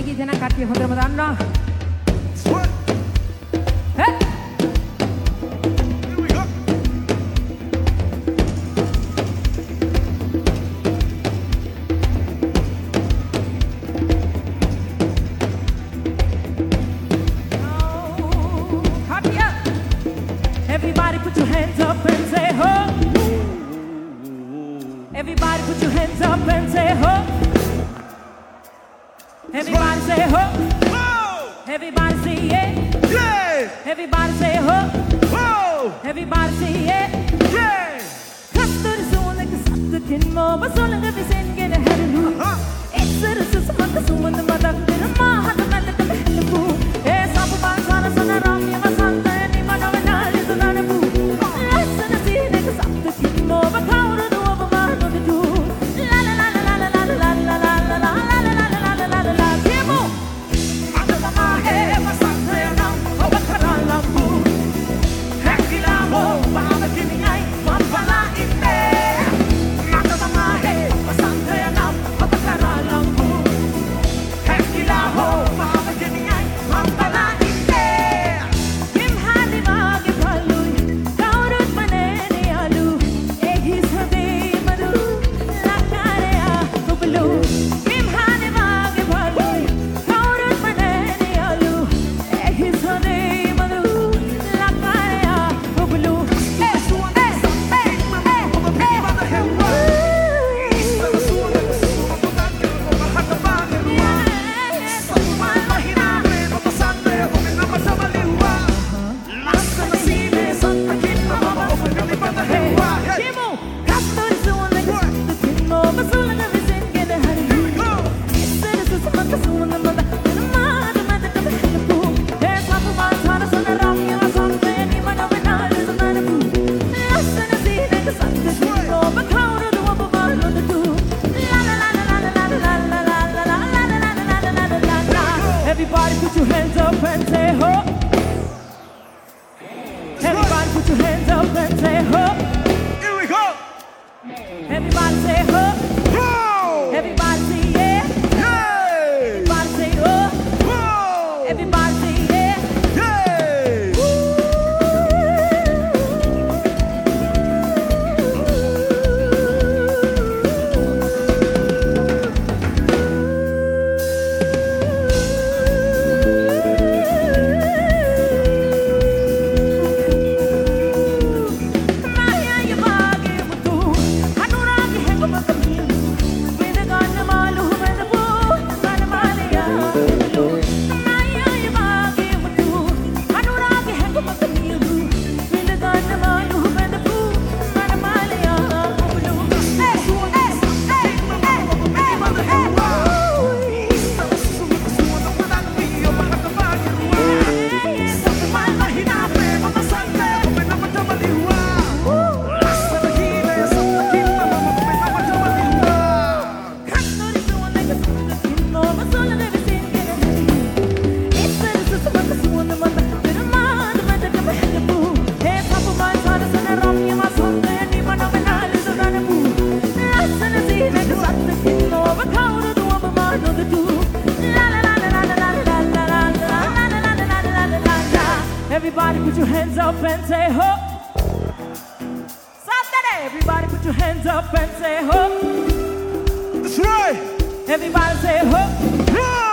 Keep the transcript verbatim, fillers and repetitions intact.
ගීතේ නම් කට්ටිය හොඳටම දන්නවා. Everybody put your hands up and say ho. Everybody put your hands up and say ho. Everybody say ho. Everybody say yeah. Yeah. Everybody say ho. Ho. Everybody say yeah. Yeah. Kastur soon like a sucker kin mo, but so long as they get ahead of you. It's a sus mother soon the mother in a ma had a man at the boo. Yes, I'm a man, son of a ram, you must have any man of an eye is another boo. Listen to see like a sucker kin mo, but how to do a man on the do. La la la la la la la la la la la la la la la la la la la. Timo, under my head, my son, now, over Karalambu. Hakila ho, Baba Kimi, one fala in there. Under my head, my son, now, over Karalambu. Hakila ho, Baba Kimi, one fala in there. Kim Halima, give Halu, Kaurut Manani Alu, Egis Hade Madu, Lakarea, Kubulu. Kim Halima, give Halu, Kaurut Manani Alu, Egis Hade Madu, Lakarea, Kubulu. Eh, eh, eh, eh, Everybody put your hands up and say ho. Everybody put your hands up and say ho. Here we go. Everybody say ho. Ho. Everybody say yeah. Yay. Everybody say oh. Ho. Everybody say yeah. Yay. Maya yabage mutu, anuragi hengo makami. With a gun malu with a boo, gun malia. Maya yabage mutu, anuragi hengo makami. With a gun malu with a boo, gun malia. Hey, hey, hey, hey, hey, Everybody put your hands up and say ho. Saturday, everybody put your hands up and say ho. That's right. Everybody say ho. Ho.